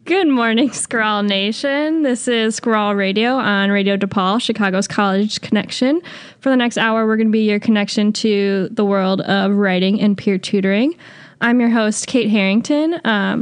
Good morning, Scrawl Nation. This is Scrawl Radio on Radio DePaul, Chicago's College Connection. For the next hour, we're going to be your connection to the world of writing and peer tutoring. I'm your host, Kate Harrington.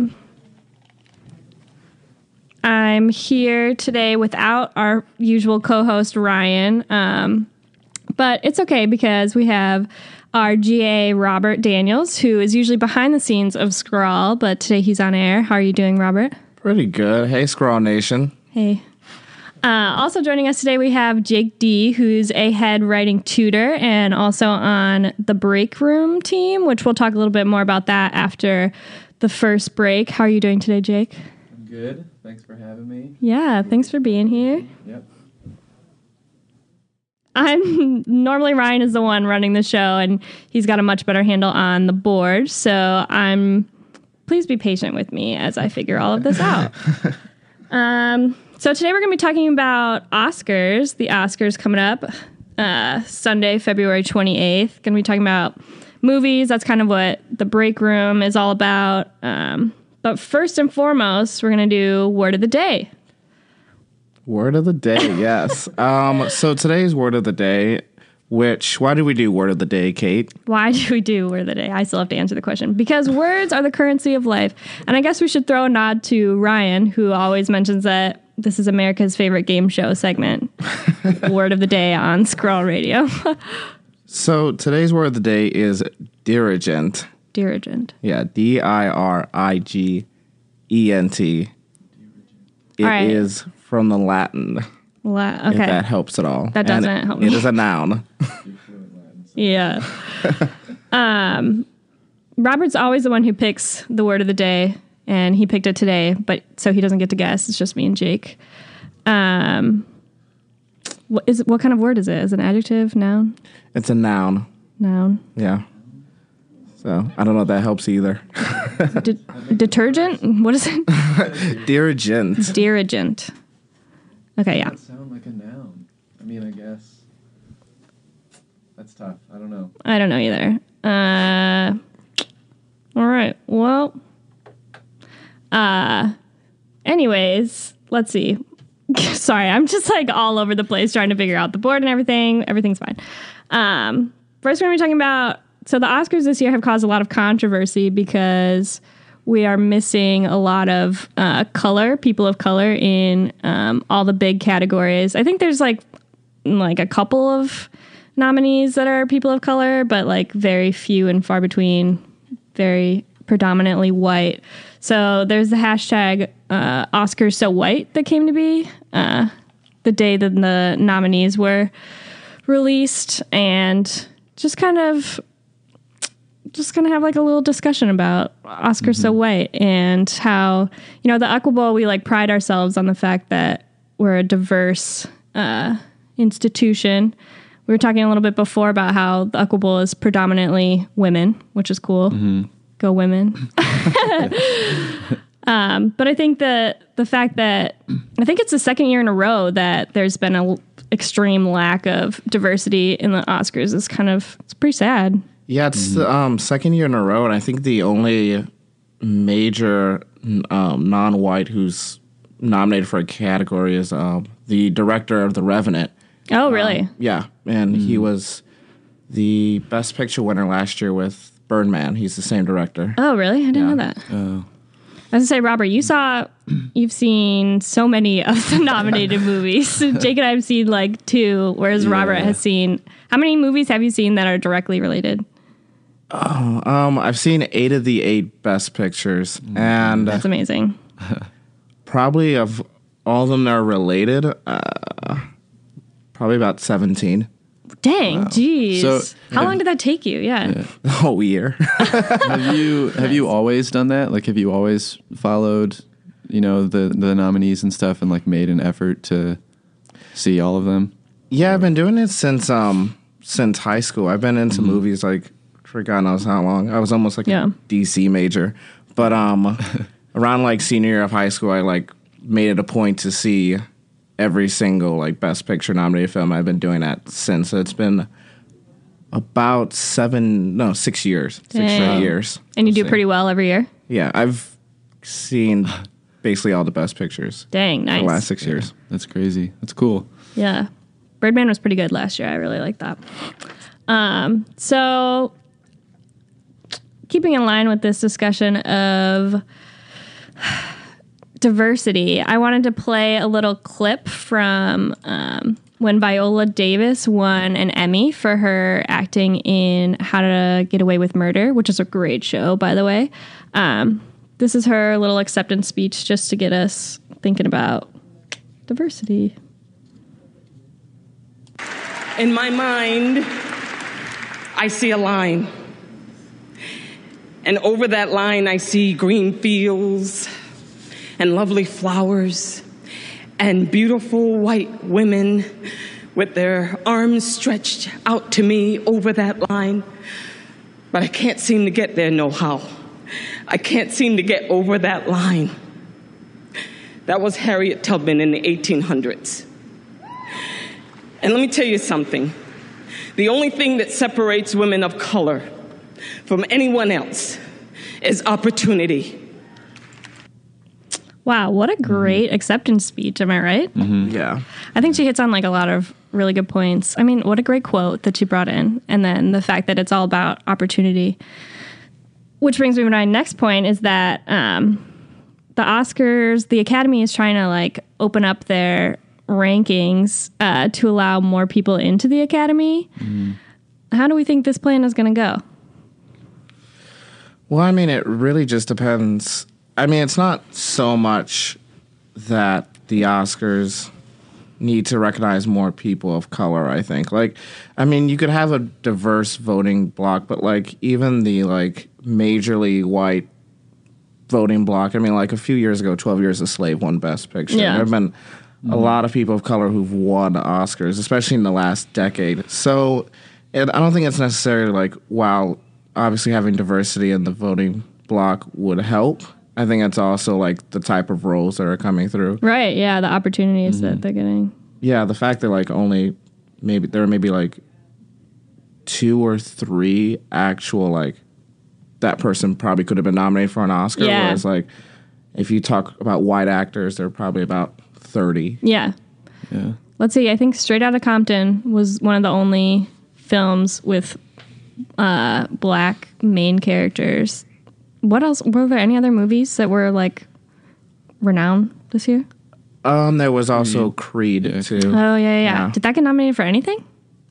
I'm here today without our usual co-host, Ryan. But it's okay because we have our GA, Robert Daniels, who is usually behind the scenes of Scrawl, but today he's on air. How are you doing, Robert? Pretty good. Hey, Scrawl Nation. Hey. Also joining us today, we have Jake D., who's a head writing tutor and also on the break room team, which we'll talk a little bit more about that after the first break. How are you doing today, Jake? I'm good. Thanks for having me. Yeah, thanks for being here. Yep. Normally Ryan is the one running the show, and he's got a much better handle on the board, so please be patient with me as I figure all of this out. So today we're going to be talking about Oscars. The Oscars coming up Sunday, February 28th. Going to be talking about movies. That's kind of what the break room is all about. But first and foremost, we're going to do Word of the Day. Word of the day, yes. So today's Word of the Day, why do we do Word of the Day, Kate? Why do we do Word of the Day? I still have to answer the question. Because words are the currency of life. And I guess we should throw a nod to Ryan, who always mentions that this is America's favorite game show segment. Word of the Day on Scrawl Radio. So today's Word of the Day is dirigent. Dirigent. Yeah, dirigent. It right. is from the Latin. Okay. If that helps at all. That doesn't help me. It is a noun. Yeah. Robert's always the one who picks the word of the day, and he picked it today, but so he doesn't get to guess. It's just me and Jake. What kind of word is it? Is it an adjective, noun? It's a noun. Noun. Yeah. So I don't know if that helps either. Detergent? What is it? Dirigent. Dirigent. Okay, yeah. That sound like a noun. I mean, I guess. That's tough. I don't know. I don't know either. All right. Well, anyways, let's see. Sorry, I'm just like all over the place trying to figure out the board and everything. Everything's fine. First, we're going to be talking about, so the Oscars this year have caused a lot of controversy because we are missing a lot of people of color in all the big categories. I think there's like a couple of nominees that are people of color, but like very few and far between, very predominantly white. So there's the hashtag Oscars So White that came to be the day that the nominees were released, and just kind of have like a little discussion about Oscars So White and how, the Equable, we like pride ourselves on the fact that we're a diverse institution. We were talking a little bit before about how the Equable is predominantly women, which is cool. Mm-hmm. Go women. But I think the fact that I think it's the second year in a row that there's been an extreme lack of diversity in the Oscars is it's pretty sad. Yeah, it's the second year in a row, and I think the only major non-white who's nominated for a category is the director of The Revenant. Oh, really? Yeah, and he was the Best Picture winner last year with Birdman. He's the same director. Oh, really? I didn't know that. Oh. I was going to say, Robert, you've seen so many of the nominated movies. Jake and I have seen like 2, whereas Robert has seen, how many movies have you seen that are directly related? I've seen 8 of the 8 Best Pictures, and That's amazing. probably of all of them that are related, probably about 17. Dang, geez. So, how long did that take you? Yeah. The whole year. Have you always done that? Like, have you always followed, the nominees and stuff, and like made an effort to see all of them? Yeah, I've been doing it since high school. I've been into movies like for God knows how long. I was almost like a DC major, but around like senior year of high school, I like made it a point to see every single like Best Picture nominated film. I've been doing that since. So it's been about 6 years. 6 straight years. And you do pretty well every year? Yeah, I've seen basically all the Best Pictures. Dang, nice. For the last 6 years. That's crazy. That's cool. Yeah. Birdman was pretty good last year. I really like that. So keeping in line with this discussion of diversity, I wanted to play a little clip from when Viola Davis won an Emmy for her acting in How to Get Away with Murder, which is a great show, by the way. This is her little acceptance speech just to get us thinking about diversity. In my mind, I see a line. And over that line, I see green fields and lovely flowers and beautiful white women with their arms stretched out to me over that line. But I can't seem to get there no how. I can't seem to get over that line. That was Harriet Tubman in the 1800s. And let me tell you something. The only thing that separates women of color from anyone else is opportunity. Wow, what a great acceptance speech, am I right? Mm-hmm. Yeah. I think she hits on like a lot of really good points. I mean, what a great quote that she brought in. And then the fact that it's all about opportunity. Which brings me to my next point is that the Oscars, the Academy is trying to like open up their rankings to allow more people into the Academy. How do we think this plan is going to go? Well, I mean, it really just depends. I mean, it's not so much that the Oscars need to recognize more people of color, I think. Like, I mean, you could have a diverse voting block, but like even the like majorly white voting block, I mean, like a few years ago, 12 Years a Slave won Best Picture. Yeah. There have been a lot of people of color who've won Oscars, especially in the last decade. So I don't think it's necessarily like, while obviously having diversity in the voting block would help, I think it's also like the type of roles that are coming through. Right, yeah, the opportunities that they're getting. Yeah, the fact that like only there may be like 2 or 3 actual like that person probably could have been nominated for an Oscar. Yeah. Whereas like if you talk about white actors, there are probably about 30. Yeah. Let's see, I think Straight Outta Compton was one of the only films with black main characters. What else? Were there any other movies that were like renowned this year? There was also Creed too. Oh yeah. Did that get nominated for anything?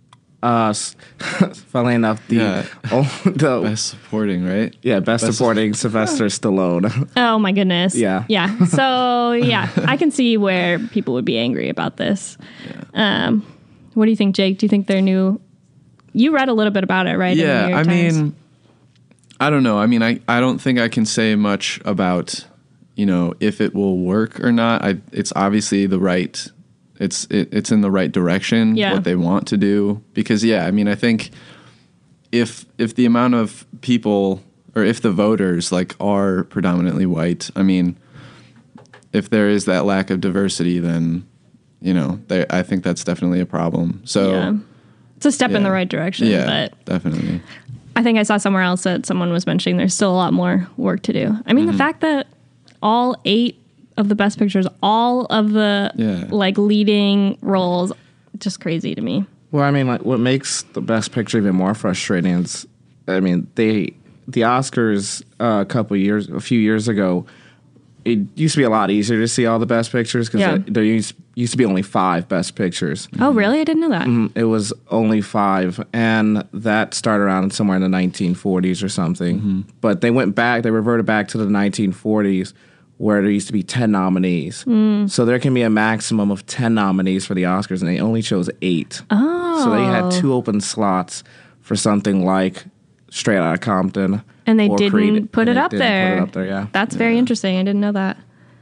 Funnily enough, the Best supporting, right? Yeah, best supporting Sylvester Stallone. Oh my goodness. Yeah. So yeah, I can see where people would be angry about this. What do you think, Jake? Do you think they're new? You read a little bit about it, right? Yeah, I mean, I don't know. I mean, I don't think I can say much about, if it will work or not. It's obviously the right. It's in the right direction. Yeah. What they want to do, because I mean, I think if the amount of people or if the voters like are predominantly white, I mean, if there is that lack of diversity, then I think that's definitely a problem. So it's a step in the right direction. Yeah, but definitely. I think I saw somewhere else that someone was mentioning there's still a lot more work to do. I mean, the fact that all 8 of the Best Pictures, all of the like leading roles, just crazy to me. Well, I mean, like what makes the Best Picture even more frustrating is, I mean, the Oscars a few years ago, it used to be a lot easier to see all the Best Pictures because there used to be only 5 Best Pictures. Oh, really? I didn't know that. It was only 5, and that started around somewhere in the 1940s or something. But they reverted back to the 1940s where there used to be 10 nominees. So there can be a maximum of 10 nominees for the Oscars, and they only chose 8. Oh. So they had 2 open slots for something like Straight Outta Compton. And they or didn't Creed, put it up there. Put it up there, yeah. That's very interesting. I didn't know that.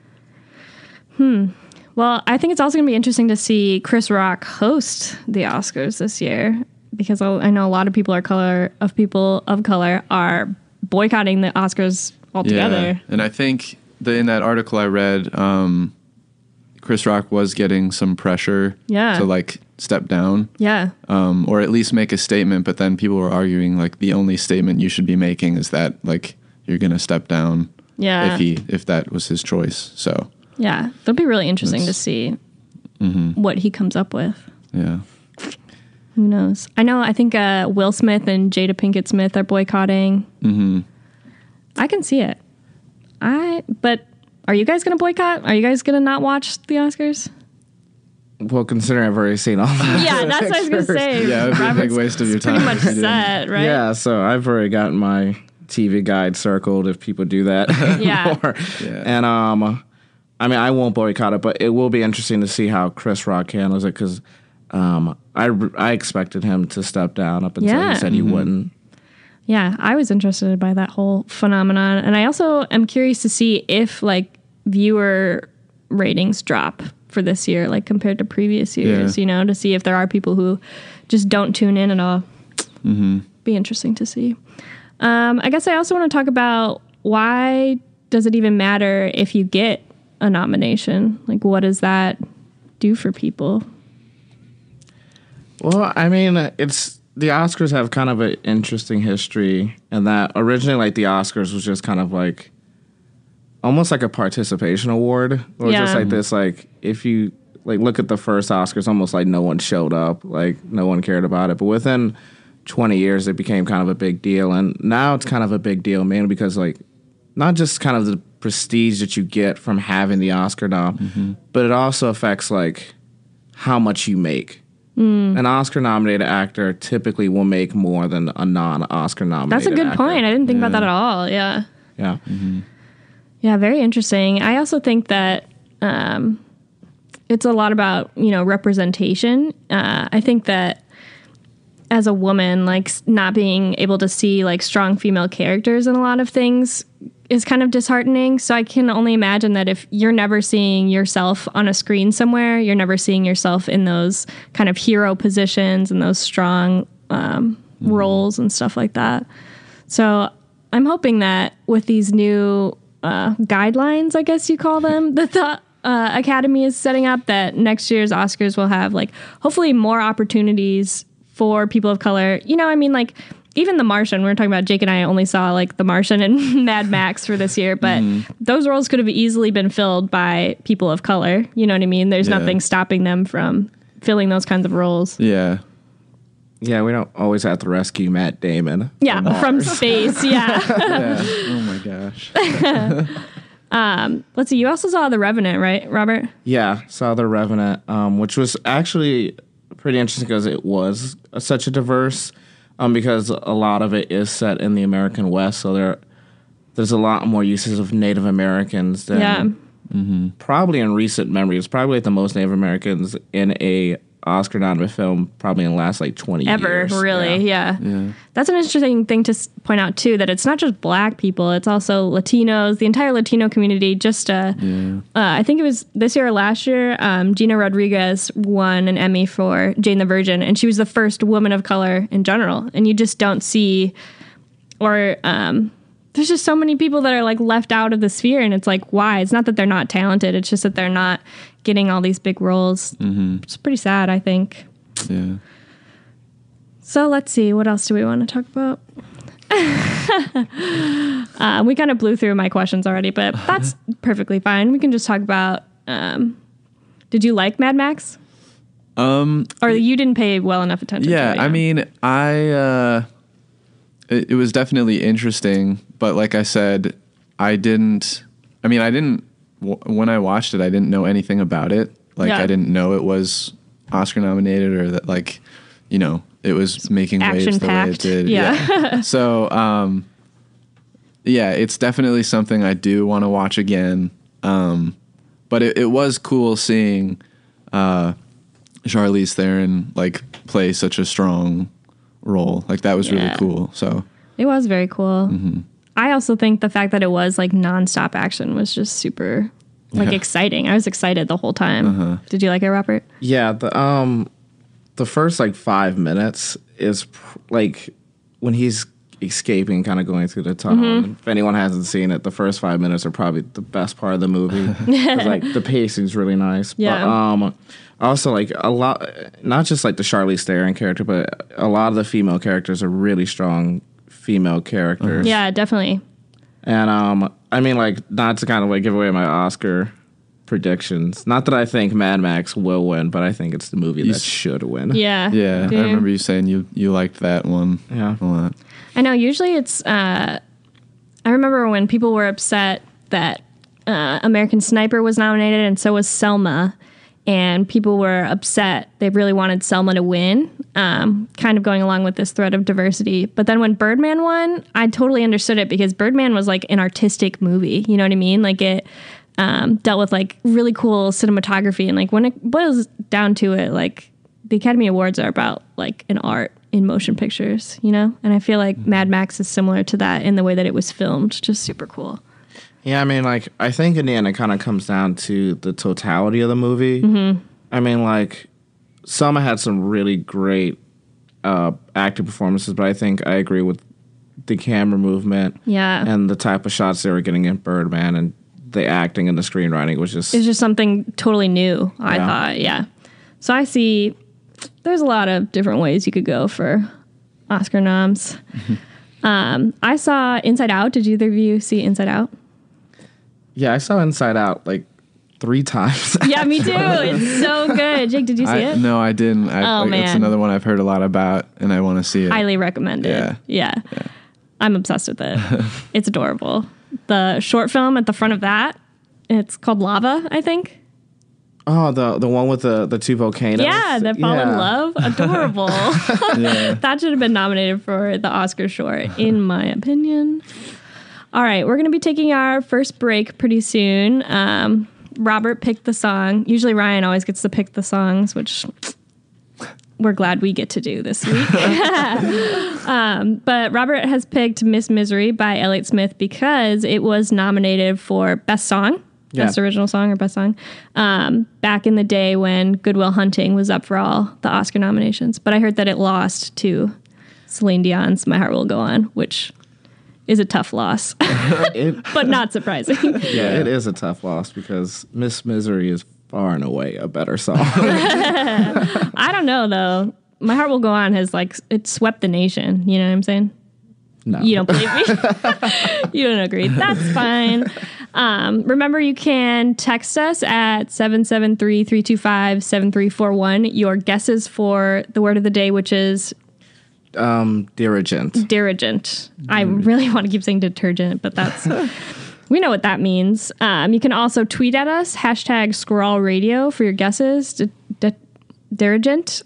Well, I think it's also going to be interesting to see Chris Rock host the Oscars this year, because I know a lot of people of color are boycotting the Oscars altogether. Yeah. And I think in that article I read, Chris Rock was getting some pressure to like step down. Yeah. Or at least make a statement, but then people were arguing like the only statement you should be making is that like you're going to step down Yeah. if that was his choice. So yeah, that'll be really interesting to see what he comes up with. Yeah. Who knows? I think Will Smith and Jada Pinkett Smith are boycotting. Mm-hmm. I can see it. But are you guys going to boycott? Are you guys going to not watch the Oscars? Well, considering I've already seen all of them. Yeah, that's what I was going to say. Yeah, it would be a big waste of your time. Pretty much set, right? Yeah, so I've already gotten my TV guide circled if people do that Yeah. anymore. Yeah. And I mean, I won't boycott it, but it will be interesting to see how Chris Rock handles it because I expected him to step down up until he said he wouldn't. Yeah, I was interested by that whole phenomenon. And I also am curious to see if, like, viewer ratings drop for this year, like, compared to previous years, you know, to see if there are people who just don't tune in at all. Be interesting to see. I guess I also want to talk about why does it even matter if you get a nomination? Like, what does that do for people? Well, I mean, the Oscars have kind of an interesting history, and that originally, like, the Oscars was just kind of like almost like a participation award, or just like this, like, if you like look at the first Oscars, almost like no one showed up, like no one cared about it. But within 20 years, it became kind of a big deal, and now it's kind of a big deal mainly because, like, not just kind of the prestige that you get from having the Oscar nom, but it also affects like how much you make. An Oscar-nominated actor typically will make more than a non-Oscar nominated That's a good actor. point. I didn't think about that at all. Yeah. Yeah. Yeah, very interesting. I also think that it's a lot about, you know, representation. I think that as a woman, like, not being able to see, like, strong female characters in a lot of things is kind of disheartening. So I can only imagine that if you're never seeing yourself on a screen somewhere, you're never seeing yourself in those kind of hero positions and those strong roles and stuff like that. So I'm hoping that with these new guidelines, I guess you call them, that the Academy is setting up, that next year's Oscars will have, like, hopefully more opportunities for people of color. You know, I mean, like, even The Martian, we were talking about, Jake and I only saw, like, The Martian and Mad Max for this year, but those roles could have easily been filled by people of color. You know what I mean? There's nothing stopping them from filling those kinds of roles. Yeah, we don't always have to rescue Matt Damon. Yeah, from space, yeah. Oh my gosh. Let's see, you also saw The Revenant, right, Robert? Yeah, saw The Revenant, which was actually pretty interesting because it was such a diverse, because a lot of it is set in the American West, so there's a lot more uses of Native Americans than probably in recent memory. It's probably like the most Native Americans in a Oscar-nominated film probably in the last, like, 20 years. Ever, really, yeah. That's an interesting thing to point out, too, that it's not just Black people, it's also Latinos, the entire Latino community. Just, I think it was this year or last year, Gina Rodriguez won an Emmy for Jane the Virgin, and she was the first woman of color in general. And you just don't see, or there's just so many people that are, like, left out of the sphere, and it's like, why? It's not that they're not talented, it's just that they're not getting all these big roles. It's pretty sad, I think. Yeah. So let's see, what else do we want to talk about? We kind of blew through my questions already, but that's perfectly fine. We can just talk about, did you like Mad Max? Or you didn't pay well enough attention to it? Yeah, I mean, it was definitely interesting, but like I said, when I watched it, I didn't know anything about it. Like, I didn't know it was Oscar nominated, or that, like, you know, it was making waves the way it did. Yeah. So, it's definitely something I do want to watch again. But it was cool seeing Charlize Theron, like, play such a strong role. Like, that was really cool. So it was very cool. I also think the fact that it was, like, nonstop action was just super, like, exciting. I was excited the whole time. Did you like it, Robert? Yeah, the first, like, 5 minutes is like when he's escaping, kind of going through the tunnel. If anyone hasn't seen it, the first 5 minutes are probably the best part of the movie. 'Cause, like, the pacing's really nice. Yeah. But also, like, a lot, not just, like, the Charlize Theron character, but a lot of the female characters are really strong female characters. Yeah, definitely. And I mean, like, not to kind of like give away my Oscar predictions. Not that I think Mad Max will win, but I think it's the movie that should win. Yeah. Yeah. I remember you saying you liked that one a lot. I know. Usually it's, I remember when people were upset that American Sniper was nominated and so was Selma. And people were upset. They really wanted Selma to win, kind of going along with this thread of diversity. But then when Birdman won, I totally understood it because Birdman was like an artistic movie. You know what I mean? Like it dealt with like really cool cinematography. And like when it boils down to it, like the Academy Awards are about like an art in motion pictures, you know? And I feel like Mad Max is similar to that in the way that it was filmed. Just super cool. Yeah, I mean, like, I think in the end it kind of comes down to the totality of the movie. Mm-hmm. I mean, like, Selma had some really great acting performances, but I think I agree with the camera movement and the type of shots they were getting in Birdman and the acting and the screenwriting was just... It's just something totally new, I thought, So I see there's a lot of different ways you could go for Oscar noms. I saw Inside Out. Did either of you see Inside Out? Yeah, I saw Inside Out like 3 times. Yeah, me too. It's so good. Jake, did you see it? No, I didn't. Man. It's another one I've heard a lot about, and I want to see it. Highly recommended. Yeah. I'm obsessed with it. It's adorable. The short film at the front of that, it's called Lava, I think. Oh, the one with the 2 volcanoes? Yeah, that fall in love. Adorable. That should have been nominated for the Oscar short, in my opinion. All right, we're going to be taking our first break pretty soon. Robert picked the song. Usually Ryan always gets to pick the songs, which we're glad we get to do this week. But Robert has picked Miss Misery by Elliott Smith because it was nominated for Best Song, Best Original Song or Best Song, back in the day when Good Will Hunting was up for all the Oscar nominations. But I heard that it lost to Celine Dion's My Heart Will Go On, which... is a tough loss, but not surprising. Yeah, it is a tough loss because Miss Misery is far and away a better song. I don't know, though. My Heart Will Go On has, like, it swept the nation. You know what I'm saying? No. You don't believe me? You don't agree. That's fine. Remember, you can text us at 773-325-7341. Your guesses for the word of the day, which is... Dirigent. I really want to keep saying detergent, but that's we know what that means. You can also tweet at us #SquirrelRadio for your guesses. Dirigent.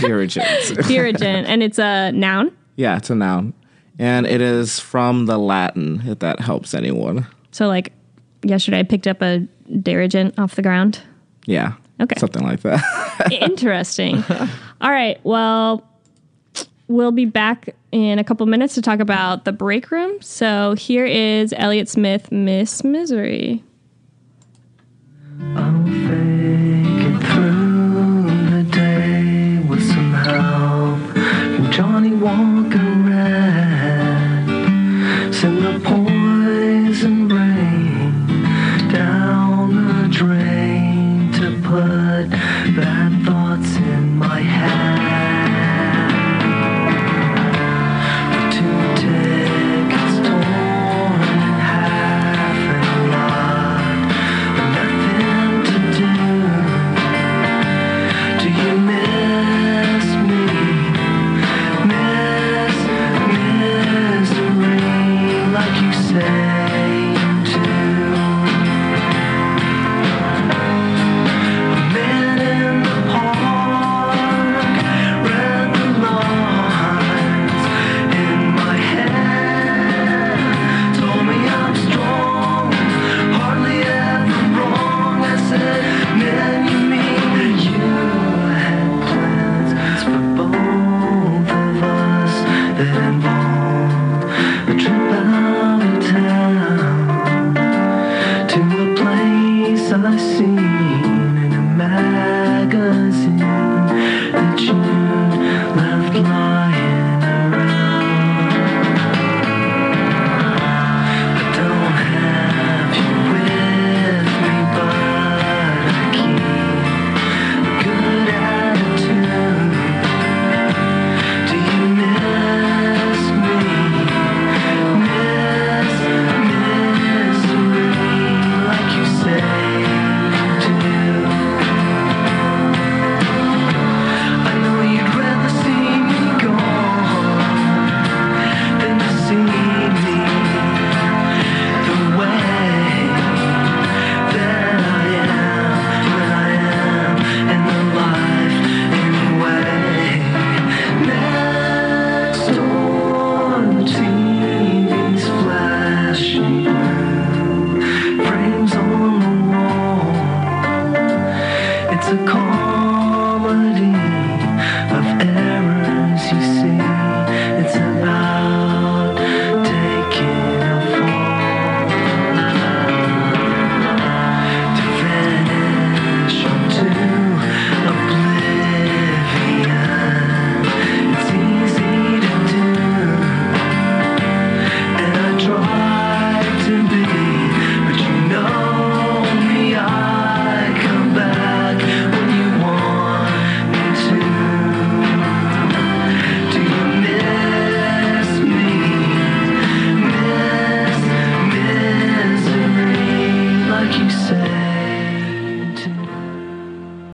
And it's a noun. Yeah, it's a noun, and it is from the Latin. If that helps anyone. So, like yesterday, I picked up a dirigent off the ground. Yeah. Okay. Something like that. Interesting. All right. Well. We'll be back in a couple minutes to talk about The Break Room. So here is Elliott Smith, Miss Misery. I'll fake it through the day with some help from Johnny Walker Red. Send the poison rain down the drain to put bad thoughts in my head. I see